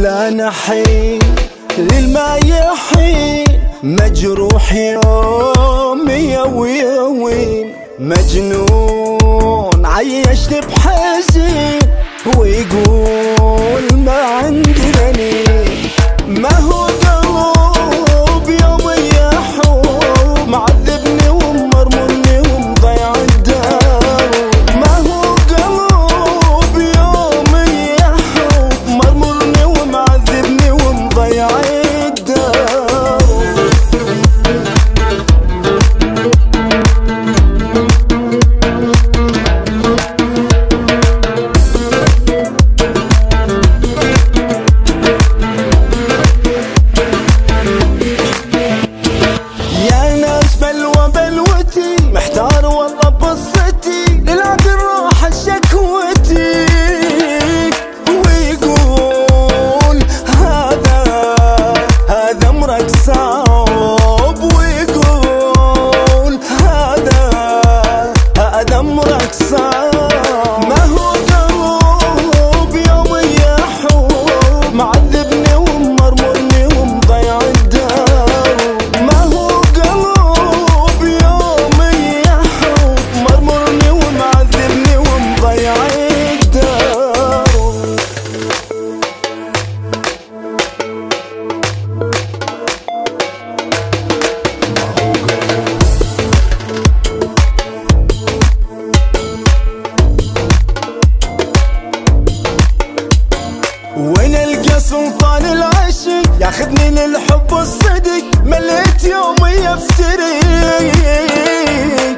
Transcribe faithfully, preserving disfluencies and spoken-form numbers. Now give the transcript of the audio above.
لا نحين للما يحين، مجروح يومي ويوين، مجنون عيشت بحزين، ويقول ما عندي رنين. ما هو قلوب يوم يحوم، معذبني ومرمني ومضيع الدار. ما هو قلوب يوم يحوم، مرمرني ومعذبني ومضيع الدار. محتار والله بصتي، للعبد الراحة شكوتي، ويقول هذا هذا امرك صعب، ويقول هذا هذا امرك صعب. ما هو قلوب يوم يحوم، معذبني ومرمرني ومضيع الدار. ما هو قلوب يوم مرمرني ومعذبني ومضيع الدار. وين القى سلطان العشق، ياخذني للحب الصدق، مليت يومي يفترق.